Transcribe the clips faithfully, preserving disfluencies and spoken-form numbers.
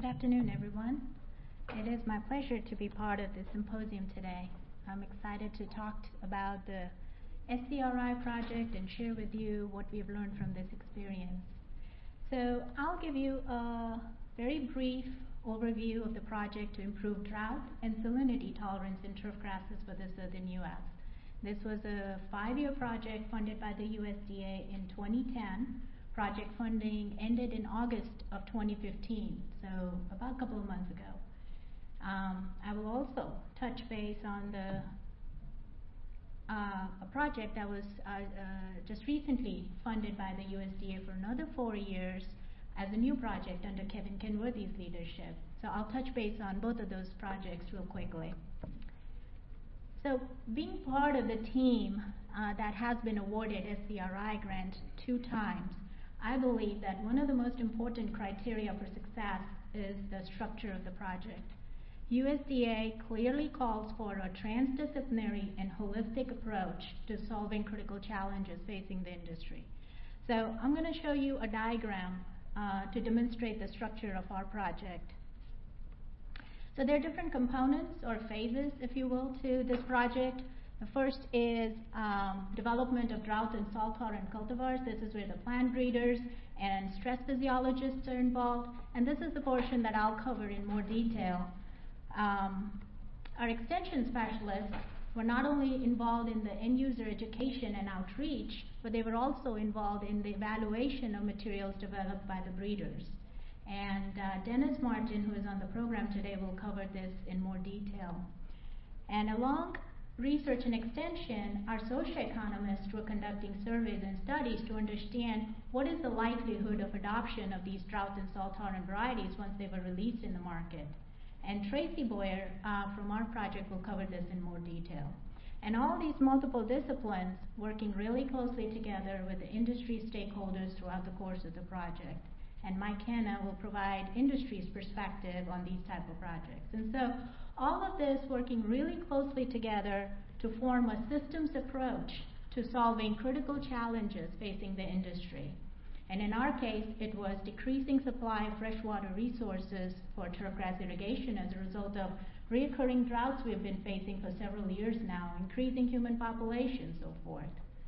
Good afternoon, everyone. It is my pleasure to be part of this symposium today. I'm excited to talk t- about the S C R I project and share with you what we've learned from this experience. So I'll give you a very brief overview of the project to improve drought and salinity tolerance in turf grasses for the southern U S. This was a five-year project funded by the U S D A in twenty ten. Project funding ended in August of twenty fifteen, so about a couple of months ago. Um, I will also touch base on the uh, a project that was uh, uh, just recently funded by the U S D A for another four years as a new project under Kevin Kenworthy's leadership. So I'll touch base on both of those projects real quickly. So being part of the team uh, that has been awarded S C R I grant two times, I believe that one of the most important criteria for success is the structure of the project. U S D A clearly calls for a transdisciplinary and holistic approach to solving critical challenges facing the industry. So I'm going to show you a diagram uh, to demonstrate the structure of our project. So there are different components or phases, if you will, to this project. The first is um, development of drought and salt-tolerant cultivars. This is where the plant breeders and stress physiologists are involved, and this is the portion that I'll cover in more detail. Um, our extension specialists were not only involved in the end-user education and outreach, but they were also involved in the evaluation of materials developed by the breeders. And uh, Dennis Martin, who is on the program today, will cover this in more detail. And along research and extension, our socioeconomists were conducting surveys and studies to understand what is the likelihood of adoption of these drought and salt-tolerant varieties once they were released in the market. And Tracy Boyer uh, from our project will cover this in more detail. And all these multiple disciplines working really closely together with the industry stakeholders throughout the course of the project. And Mike Hanna will provide industry's perspective on these type of projects. And so all of this working really closely together to form a systems approach to solving critical challenges facing the industry. And in our case, it was decreasing supply of freshwater resources for turfgrass irrigation as a result of recurring droughts we've been facing for several years now, increasing human population, so forth.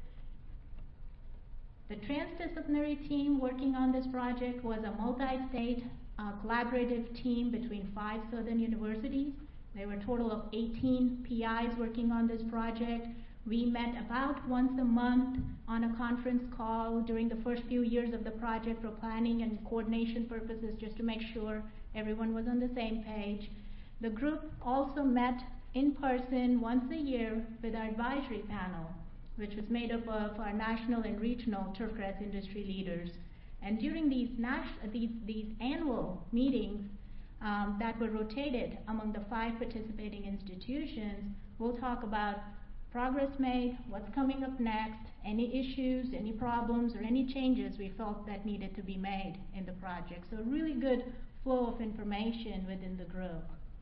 The transdisciplinary team working on this project was a multi-state uh, collaborative team between five southern universities. There were a total of eighteen P Is working on this project. We met about once a month on a conference call during the first few years of the project for planning and coordination purposes, just to make sure everyone was on the same page. The group also met in person once a year with our advisory panel, which was made up of our national and regional turfgrass industry leaders. And during these, these, these annual meetings um, that were rotated among the five participating institutions, we'll talk about progress made, what's coming up next, any issues, any problems, or any changes we felt that needed to be made in the project. So a really good flow of information within the group.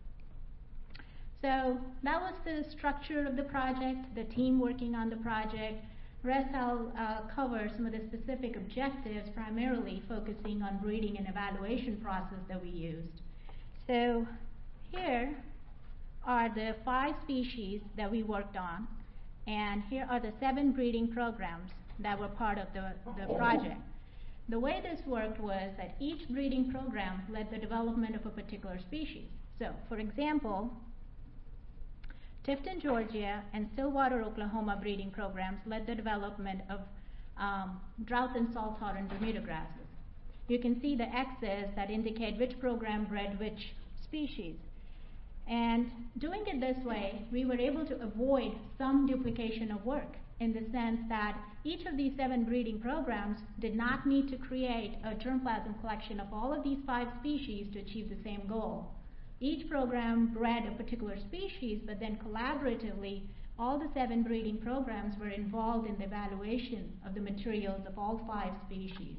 So that was the structure of the project, the team working on the project. Rest I'll uh, cover some of the specific objectives, primarily focusing on breeding and evaluation process that we used. So here are the five species that we worked on, and here are the seven breeding programs that were part of the, the project. The way this worked was that each breeding program led the development of a particular species. So, for example, Tifton, Georgia, and Stillwater, Oklahoma breeding programs led the development of um, drought and salt-tolerant Bermuda grasses. You can see the X's that indicate which program bred which species. And doing it this way, we were able to avoid some duplication of work, in the sense that each of these seven breeding programs did not need to create a germplasm collection of all of these five species to achieve the same goal. Each program bred a particular species, but then collaboratively, all the seven breeding programs were involved in the evaluation of the materials of all five species.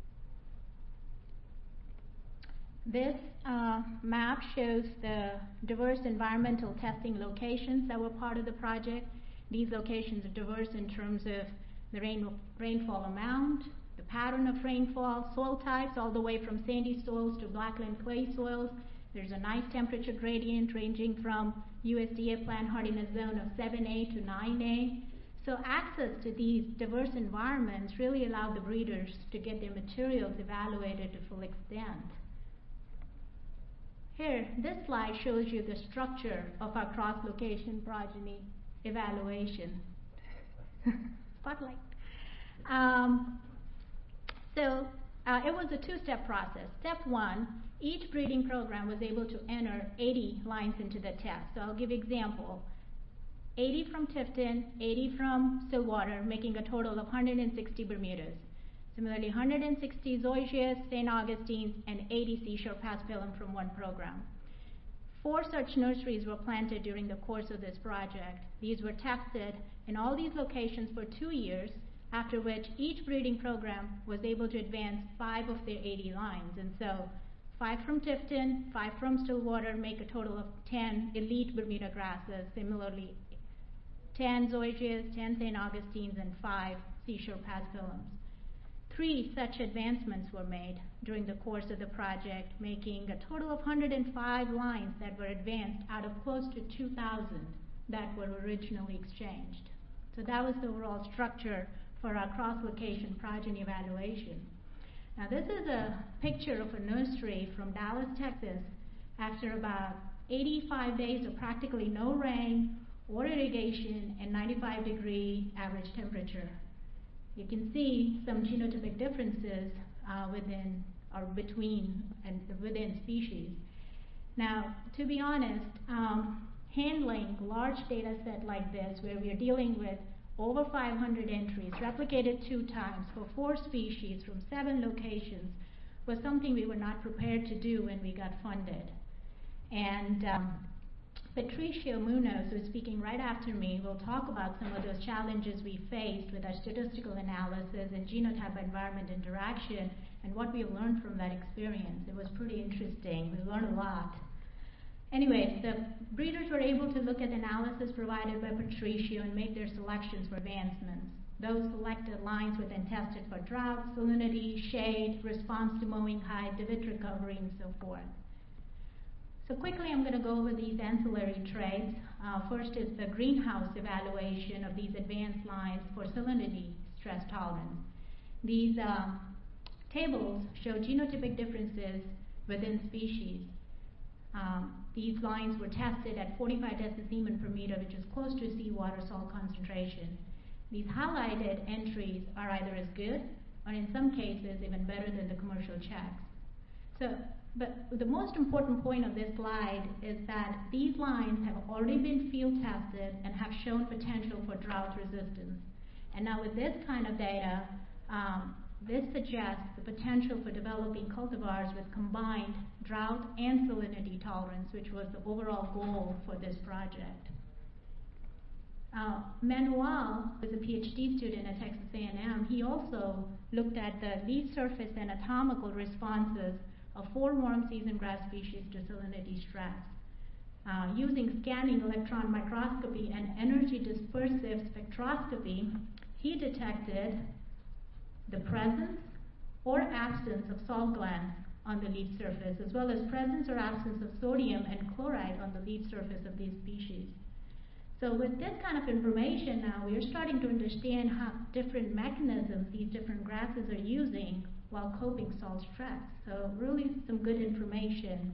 This uh, map shows the diverse environmental testing locations that were part of the project. These locations are diverse in terms of the rain, rainfall amount, the pattern of rainfall, soil types all the way from sandy soils to blackland clay soils. There's a nice temperature gradient ranging from U S D A plant hardiness zone of seven A to nine A. So access to these diverse environments really allowed the breeders to get their materials evaluated to full extent. Here, this slide shows you the structure of our cross-location progeny evaluation. Spotlight. Um, so uh, it was a two-step process. Step one, each breeding program was able to enter eighty lines into the test. So I'll give you an example. eighty from Tifton, eighty from Stillwater, making a total of one hundred sixty Bermudas. Similarly, one hundred sixty Zoysias, Saint Augustines, and eighty Seashore Paspalum from one program. Four such nurseries were planted during the course of this project. These were tested in all these locations for two years, after which each breeding program was able to advance five of their eighty lines. And so five from Tifton, five from Stillwater make a total of ten elite Bermuda grasses. Similarly, ten Zoysias, ten Saint Augustines, and five Seashore Paspalums. Three such advancements were made during the course of the project, making a total of one hundred five lines that were advanced out of close to two thousand that were originally exchanged. So that was the overall structure for our cross-location progeny evaluation. Now this is a picture of a nursery from Dallas, Texas, after about eighty-five days of practically no rain or irrigation and ninety-five degree average temperature. You can see some genotypic differences uh, within or between and within species. Now, to be honest, um, handling a large data set like this, where we are dealing with over five hundred entries, replicated two times for four species from seven locations, was something we were not prepared to do when we got funded. And um, Patricio Munoz, who is speaking right after me, will talk about some of those challenges we faced with our statistical analysis and genotype-environment interaction and what we learned from that experience. It was pretty interesting. We learned a lot. Anyways, the breeders were able to look at analysis provided by Patricio and make their selections for advancements. Those selected lines were then tested for drought, salinity, shade, response to mowing height, divot recovery, and so forth. So quickly, I'm going to go over these ancillary traits. Uh, first is the greenhouse evaluation of these advanced lines for salinity stress tolerance. These um, tables show genotypic differences within species. Um, these lines were tested at forty-five decisiemens per meter, which is close to seawater salt concentration. These highlighted entries are either as good, or in some cases, even better than the commercial checks. So, but the most important point of this slide is that these lines have already been field tested and have shown potential for drought resistance. And now with this kind of data, um, this suggests the potential for developing cultivars with combined drought and salinity tolerance, which was the overall goal for this project. Uh, Manuel was a PhD student at Texas A and M. He also looked at the leaf surface anatomical responses of four warm season grass species to salinity stress. Uh, using scanning electron microscopy and energy dispersive spectroscopy, he detected the presence or absence of salt glands on the leaf surface, as well as presence or absence of sodium and chloride on the leaf surface of these species. So with this kind of information now, we are starting to understand how different mechanisms these different grasses are using while coping salt stress. So really some good information.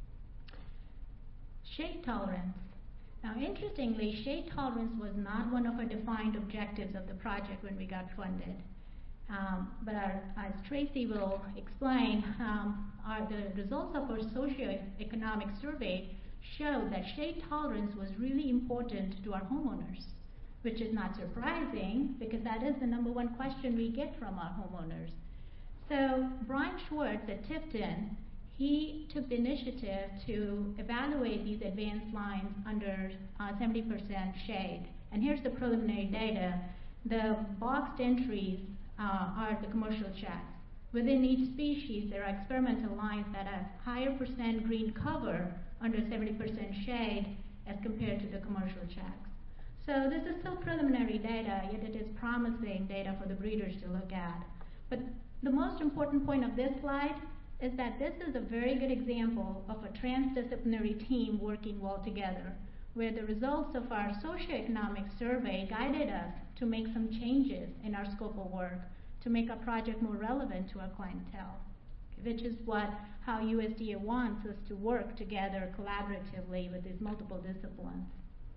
Shade tolerance. Now interestingly, shade tolerance was not one of our defined objectives of the project when we got funded. Um, but our, as Tracy will explain, um, our, the results of our socioeconomic survey showed that shade tolerance was really important to our homeowners, which is not surprising because that is the number one question we get from our homeowners. So Brian Schwartz at Tifton, he took the initiative to evaluate these advanced lines under uh, seventy percent shade. And here's the preliminary data. The boxed entries uh, are the commercial checks. Within each species, there are experimental lines that have higher percent green cover under seventy percent shade as compared to the commercial checks. So this is still preliminary data, yet it is promising data for the breeders to look at. But the most important point of this slide is that this is a very good example of a transdisciplinary team working well together, where the results of our socioeconomic survey guided us to make some changes in our scope of work to make our project more relevant to our clientele, which is what how U S D A wants us to work together collaboratively with these multiple disciplines.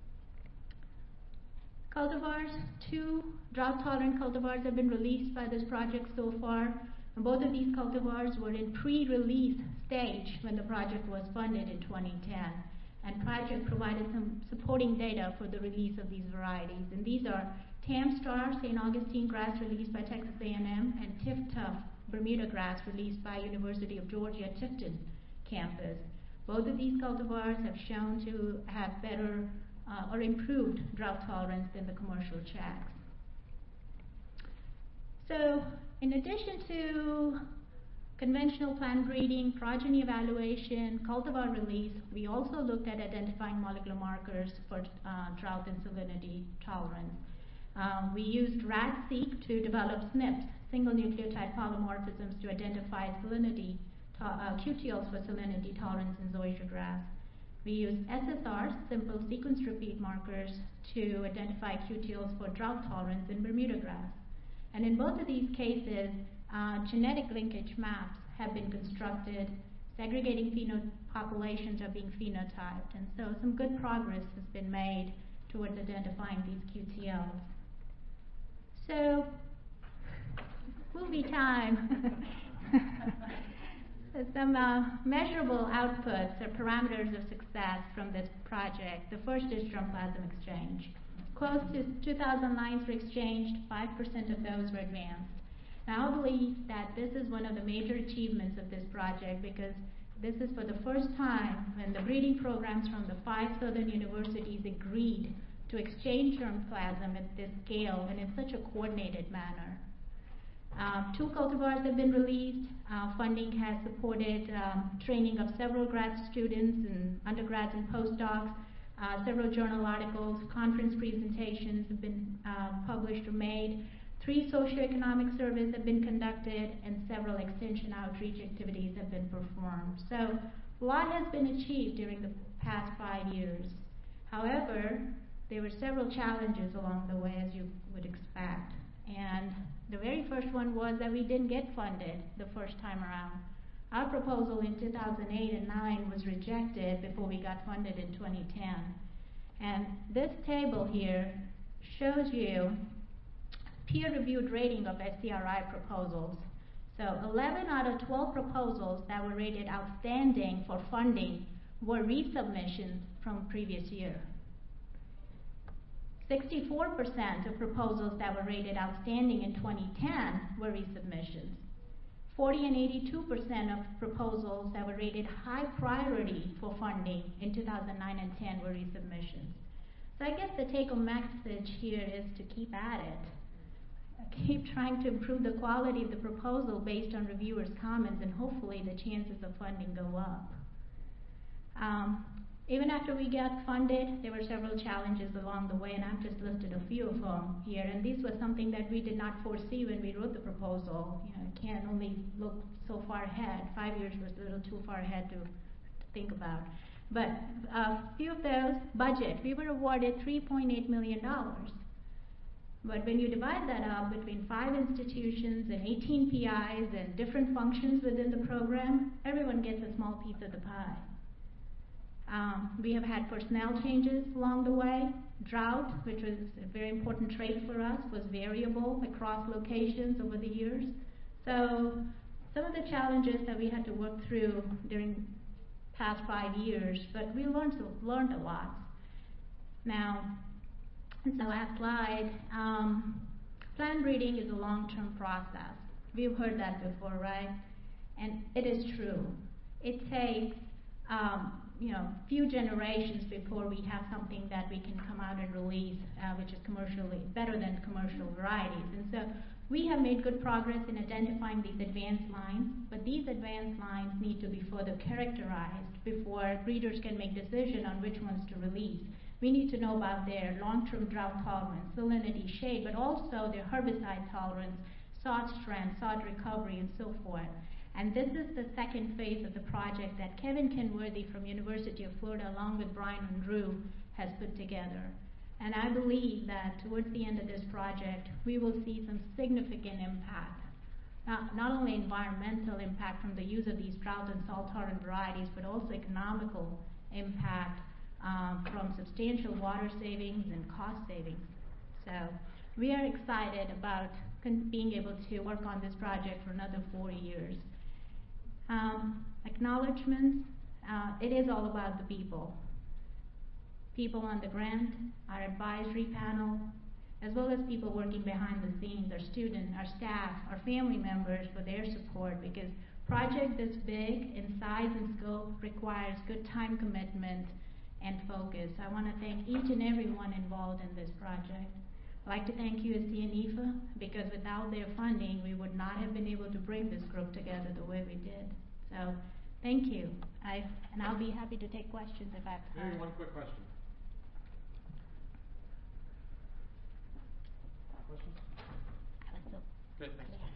Cultivars, two drought-tolerant cultivars have been released by this project so far. And both of these cultivars were in pre-release stage when the project was funded in twenty ten. And project provided some supporting data for the release of these varieties. And these are Tamstar, Saint Augustine grass released by Texas A and M, and Tiftuff, Bermuda grass released by University of Georgia Tifton campus. Both of these cultivars have shown to have better uh, or improved drought tolerance than the commercial checks. So, in addition to conventional plant breeding, progeny evaluation, cultivar release, we also looked at identifying molecular markers for uh, drought and salinity tolerance. Um, we used RADseq to develop S N Ps, single nucleotide polymorphisms, to identify salinity, uh, Q T Ls for salinity tolerance in zoysia grass. We used S S Rs, simple sequence repeat markers, to identify Q T Ls for drought tolerance in Bermuda grass. And in both of these cases, uh, genetic linkage maps have been constructed, segregating populations are being phenotyped, and so some good progress has been made towards identifying these Q T Ls. So, movie time. Some uh, measurable outputs or parameters of success from this project. The first is germplasm exchange. Close to two thousand lines were exchanged, five percent of those were advanced. Now I believe that this is one of the major achievements of this project because this is for the first time when the breeding programs from the five southern universities agreed to exchange germplasm at this scale and in such a coordinated manner. Um, two cultivars have been released. Uh, funding has supported um, training of several grad students and undergrads and postdocs. Uh, several journal articles, conference presentations have been uh, published or made. Three socioeconomic surveys have been conducted, and several extension outreach activities have been performed. So a lot has been achieved during the past five years. However, there were several challenges along the way, as you would expect. And the very first one was that we didn't get funded the first time around. Our proposal in two thousand eight and nine was rejected before we got funded in twenty ten. And this table here shows you peer-reviewed rating of S C R I proposals. So eleven out of twelve proposals that were rated outstanding for funding were resubmissions from previous year. sixty-four percent of proposals that were rated outstanding in twenty ten were resubmissions. forty and eighty-two percent of proposals that were rated high priority for funding in two thousand nine and ten were resubmissions. So I guess the take-home message here is to keep at it. Keep trying to improve the quality of the proposal based on reviewers' comments, and hopefully the chances of funding go up. Um, Even after we got funded, there were several challenges along the way, and I've just listed a few of them here. And this was something that we did not foresee when we wrote the proposal. You know, you can't only look so far ahead. Five years was a little too far ahead to, to think about. But a few of those, budget. We were awarded three point eight million dollars. But when you divide that up between five institutions and eighteen P Is and different functions within the program, everyone gets a small piece of the pie. Um, we have had personnel changes along the way. Drought, which was a very important trait for us, was variable across locations over the years. So some of the challenges that we had to work through during past five years, but we learned, learned a lot. Now, the last slide, um, plant breeding is a long-term process. We've heard that before, right? And it is true. It takes um, you know, few generations before we have something that we can come out and release, uh, which is commercially better than commercial varieties. And so we have made good progress in identifying these advanced lines, but these advanced lines need to be further characterized before breeders can make decision on which ones to release. We need to know about their long-term drought tolerance, salinity, shade, but also their herbicide tolerance, sought strength, sought recovery, and so forth. And this is the second phase of the project that Kevin Kenworthy from University of Florida, along with Brian and Drew, has put together. And I believe that towards the end of this project, we will see some significant impact. Not, not only environmental impact from the use of these drought and salt-tolerant varieties, but also economical impact um, from substantial water savings and cost savings. So we are excited about being able to work on this project for another four years. Um, acknowledgements, uh, it is all about the people. People on the grant, our advisory panel, as well as people working behind the scenes, our students, our staff, our family members for their support, because project this big in size and scope requires good time commitment and focus. I want to thank each and every one involved in this project. I'd like to thank U S D and I F A, because without their funding, we would not have been able to bring this group together the way we did. So, thank you. I, and I'll be happy to take questions if I have time. Maybe one quick question. Questions? I was so Great, thanks.